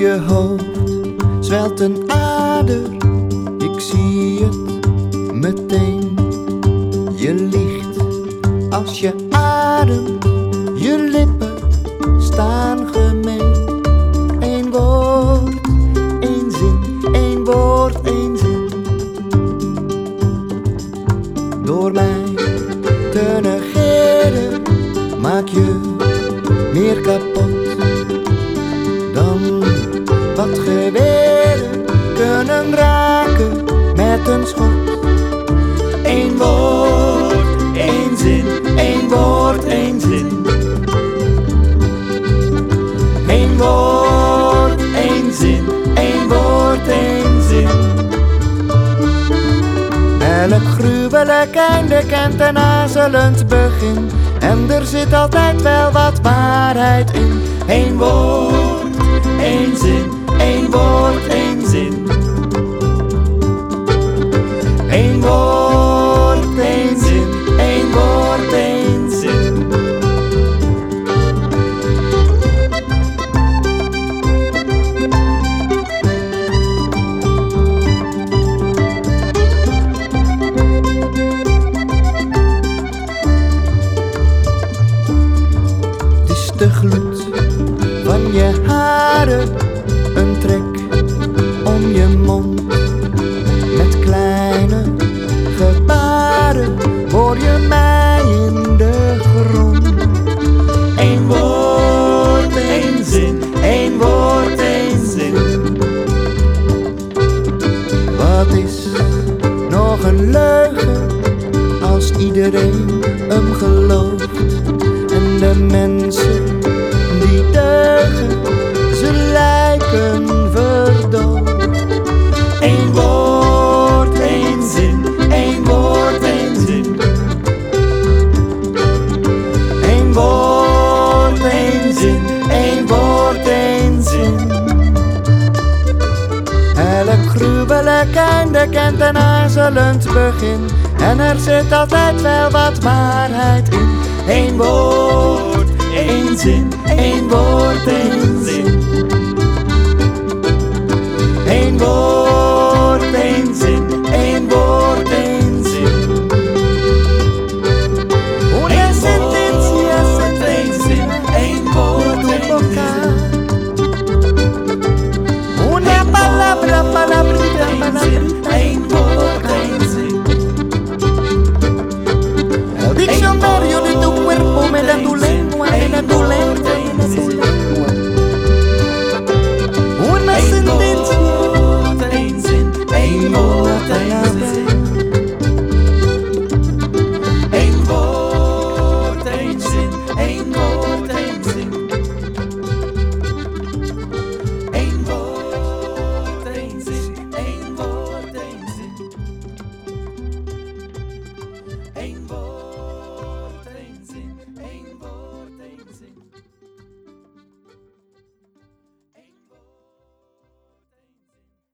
je hoofd zwelt een ader, ik zie het meteen. Je liegt als je ademt, je lippen staan gemeen. Eén woord, één zin, één woord, één zin. Door mij te negeren maak je meer kapot dan wat geweren kunnen raken met een schot. Eén woord, één zin, één woord, één zin. Eén woord, één zin, één woord, één zin. Elk gruwelijk einde kent een aarzelend begin, en er zit altijd wel wat waarheid in. Eén woord, één zin, één woord, één zin. Eén woord, één zin, één woord, één zin. Het is de gloed van je haren, een trek om je mond. Met kleine gebaren hoor je mij in de grond. Eén woord, één zin, één woord, één zin. Wat is nog een leugen als iedereen hem gelooft? En de mensen die deugen, ze lijken verdoofd. Eén woord, één zin, één woord, één zin. Eén woord, één zin, één woord, één zin. Elk gruwelijk einde kent een aarzelend begin, en er zit altijd wel wat waarheid in. Eén woord, één zin, één woord, één zin. Eén woord, één zin, één woord, één zin. Una sentencia, één zin, één woord, één zin. Una palabra, palabrita, palabrita, één woord, één zin. El diccionario de tu cuerpo me da tu lengua, me da tu lengua, me da tu lengua. Una sentencia, één zin, één woord, één zin. Één woord, één zin, één woord, één zin. Één woord, één zin, één woord, één zin. Één woord.